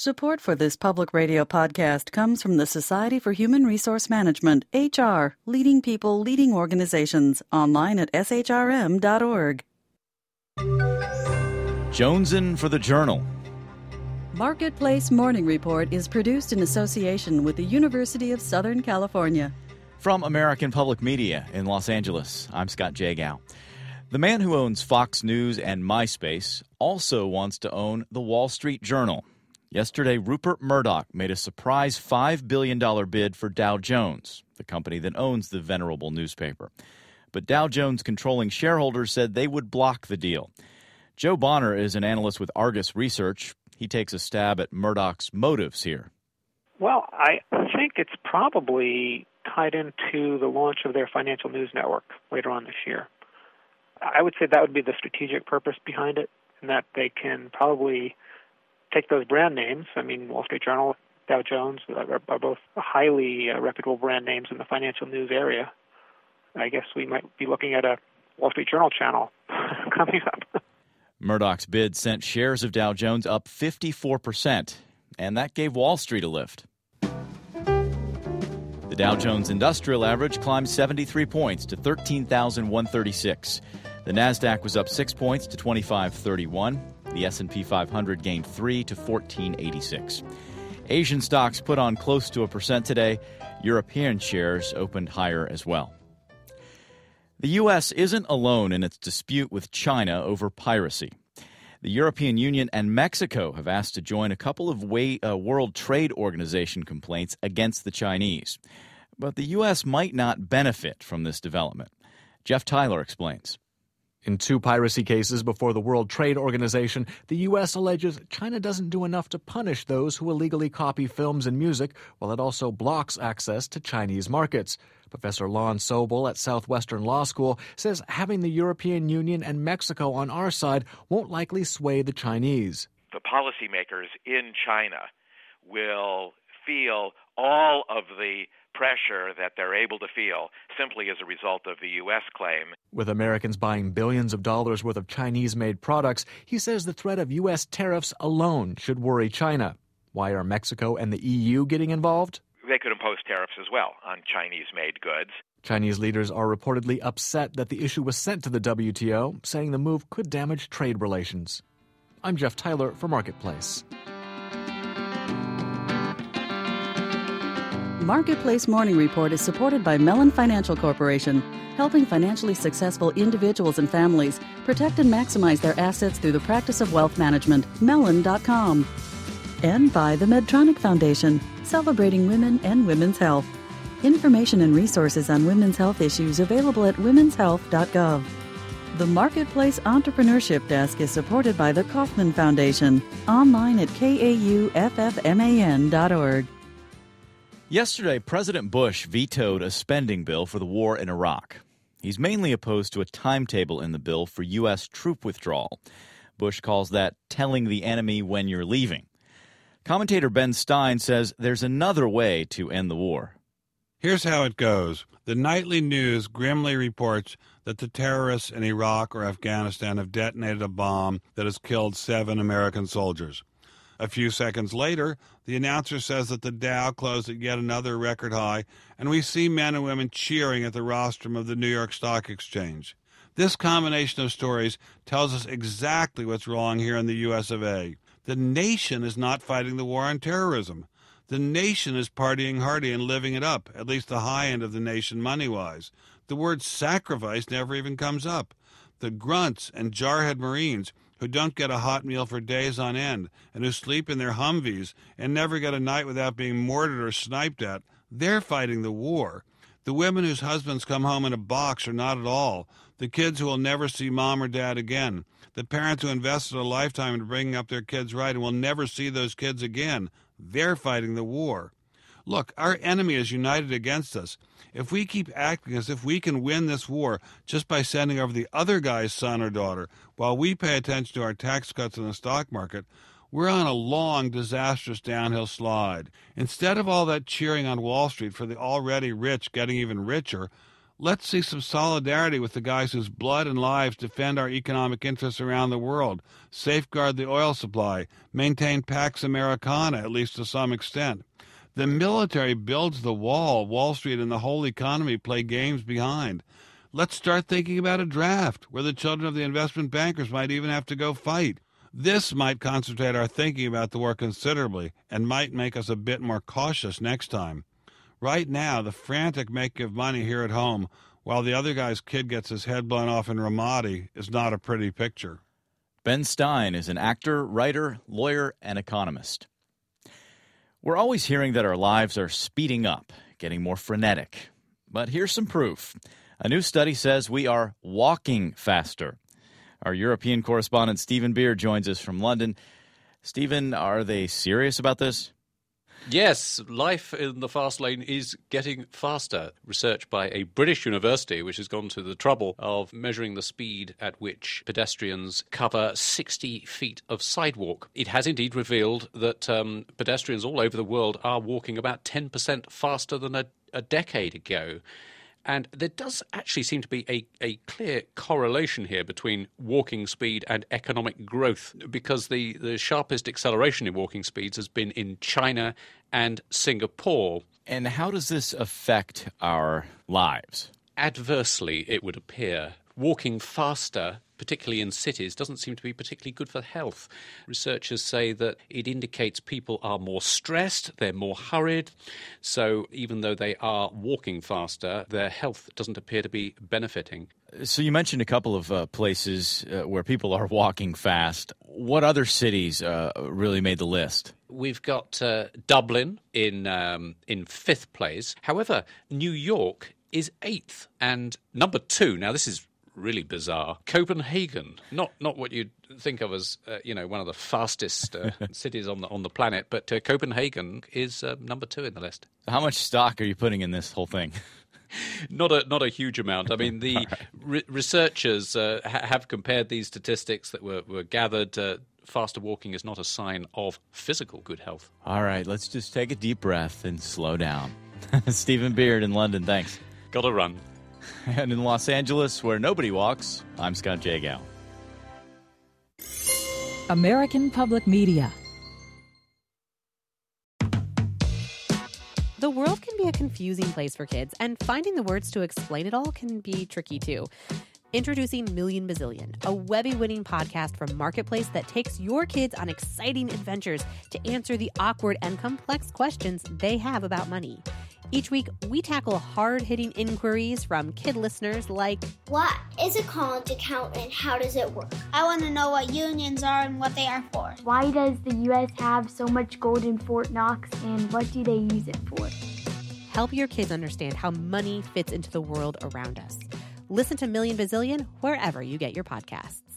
Support for this public radio podcast comes from the Society for Human Resource Management, HR, leading people, leading organizations, online at shrm.org. Jonesin' for the Journal. Marketplace Morning Report is produced in association with the University of Southern California. From American Public Media in Los Angeles, I'm Scott Jagow. The man who owns Fox News and MySpace also wants to own the Wall Street Journal. Yesterday, Rupert Murdoch made a surprise $5 billion bid for Dow Jones, the company that owns the venerable newspaper. But Dow Jones' controlling shareholders said they would block the deal. Joe Bonner is an analyst with Argus Research. He takes a stab at Murdoch's motives here. Well, I think it's probably tied into the launch of their financial news network later on this year. I would say that would be the strategic purpose behind it, and that they can probably take those brand names. I mean, Wall Street Journal, Dow Jones are both highly reputable brand names in the financial news area. I guess we might be looking at a Wall Street Journal channel coming up. Murdoch's bid sent shares of Dow Jones up 54%, and that gave Wall Street a lift. The Dow Jones Industrial Average climbed 73 points to 13,136. The Nasdaq was up 6 points to 2531. The S&P 500 gained 3 to 1486. Asian stocks put on close to 1% today. European shares opened higher as well. The U.S. isn't alone in its dispute with China over piracy. The European Union and Mexico have asked to join a couple of World Trade Organization complaints against the Chinese. But the U.S. might not benefit from this development. Jeff Tyler explains. In two piracy cases before the World Trade Organization, the U.S. alleges China doesn't do enough to punish those who illegally copy films and music, while it also blocks access to Chinese markets. Professor Lon Sobel at Southwestern Law School says having the European Union and Mexico on our side won't likely sway the Chinese. The policymakers in China will feel all of the pressure that they're able to feel simply as a result of the U.S. claim. With Americans buying billions of dollars worth of Chinese-made products, he says the threat of U.S. tariffs alone should worry China. Why are Mexico and the EU getting involved? They could impose tariffs as well on Chinese-made goods. Chinese leaders are reportedly upset that the issue was sent to the WTO, saying the move could damage trade relations. I'm Jeff Tyler for Marketplace. Marketplace Morning Report is supported by Mellon Financial Corporation, helping financially successful individuals and families protect and maximize their assets through the practice of wealth management. Mellon.com. And by the Medtronic Foundation, celebrating women and women's health. Information and resources on women's health issues available at womenshealth.gov. The Marketplace Entrepreneurship Desk is supported by the Kauffman Foundation, online at kauffman.org. Yesterday, President Bush vetoed a spending bill for the war in Iraq. He's mainly opposed to a timetable in the bill for U.S. troop withdrawal. Bush calls that telling the enemy when you're leaving. Commentator Ben Stein says there's another way to end the war. Here's how it goes. The nightly news grimly reports that the terrorists in Iraq or Afghanistan have detonated a bomb that has killed 7 American soldiers. A few seconds later, the announcer says that the Dow closed at yet another record high, and we see men and women cheering at the rostrum of the New York Stock Exchange. This combination of stories tells us exactly what's wrong here in the U.S. of A. The nation is not fighting the war on terrorism. The nation is partying hardy and living it up, at least the high end of the nation money-wise. The word sacrifice never even comes up. The grunts and jarhead Marines who don't get a hot meal for days on end and who sleep in their Humvees and never get a night without being mortared or sniped at, they're fighting the war. The women whose husbands come home in a box are not at all. The kids who will never see mom or dad again. The parents who invested a lifetime in bringing up their kids right and will never see those kids again. They're fighting the war. Look, our enemy is united against us. If we keep acting as if we can win this war just by sending over the other guy's son or daughter while we pay attention to our tax cuts in the stock market, we're on a long, disastrous downhill slide. Instead of all that cheering on Wall Street for the already rich getting even richer, Let's see some solidarity with the guys whose blood and lives defend our economic interests around the world, safeguard the oil supply, maintain Pax Americana, at least to some extent. The military builds the wall. Wall Street and the whole economy play games behind. Let's start thinking about a draft where the children of the investment bankers might even have to go fight. This might concentrate our thinking about the war considerably and might make us a bit more cautious next time. Right now, the frantic making of money here at home while the other guy's kid gets his head blown off in Ramadi is not a pretty picture. Ben Stein is an actor, writer, lawyer, and economist. We're always hearing that our lives are speeding up, getting more frenetic. But here's some proof. A new study says we are walking faster. Our European correspondent Stephen Beard joins us from London. Stephen, are they serious about this? Yes, life in the fast lane is getting faster. Research by a British university, which has gone to the trouble of measuring the speed at which pedestrians cover 60 feet of sidewalk. It has indeed revealed that pedestrians all over the world are walking about 10% faster than a decade ago. And there does actually seem to be a clear correlation here between walking speed and economic growth, because the sharpest acceleration in walking speeds has been in China and Singapore. And how does this affect our lives? Adversely, it would appear. Walking faster, particularly in cities, doesn't seem to be particularly good for health. Researchers say that it indicates people are more stressed, they're more hurried, so even though they are walking faster, their health doesn't appear to be benefiting. So you mentioned a couple of places where people are walking fast. What other cities really made the list? We've got Dublin in fifth place. However, New York is eighth, and number two, now this is really bizarre, Copenhagen, not what you'd think of as one of the fastest cities on the planet, but Copenhagen is number two in the list. How much stock are you putting in this whole thing? Not a huge amount. I mean, the researchers have compared these statistics that were gathered. Faster walking is not a sign of physical good health. All right, let's just take a deep breath and slow down. Stephen Beard in London, thanks. Gotta run. And in Los Angeles, where nobody walks, I'm Scott Jagow. American Public Media. The world can be a confusing place for kids, and finding the words to explain it all can be tricky too. Introducing Million Bazillion, a Webby-winning podcast from Marketplace that takes your kids on exciting adventures to answer the awkward and complex questions they have about money. Each week, we tackle hard-hitting inquiries from kid listeners like, what is a college account and how does it work? I want to know what unions are and what they are for. Why does the U.S. have so much gold in Fort Knox, and what do they use it for? Help your kids understand how money fits into the world around us. Listen to Million Bazillion wherever you get your podcasts.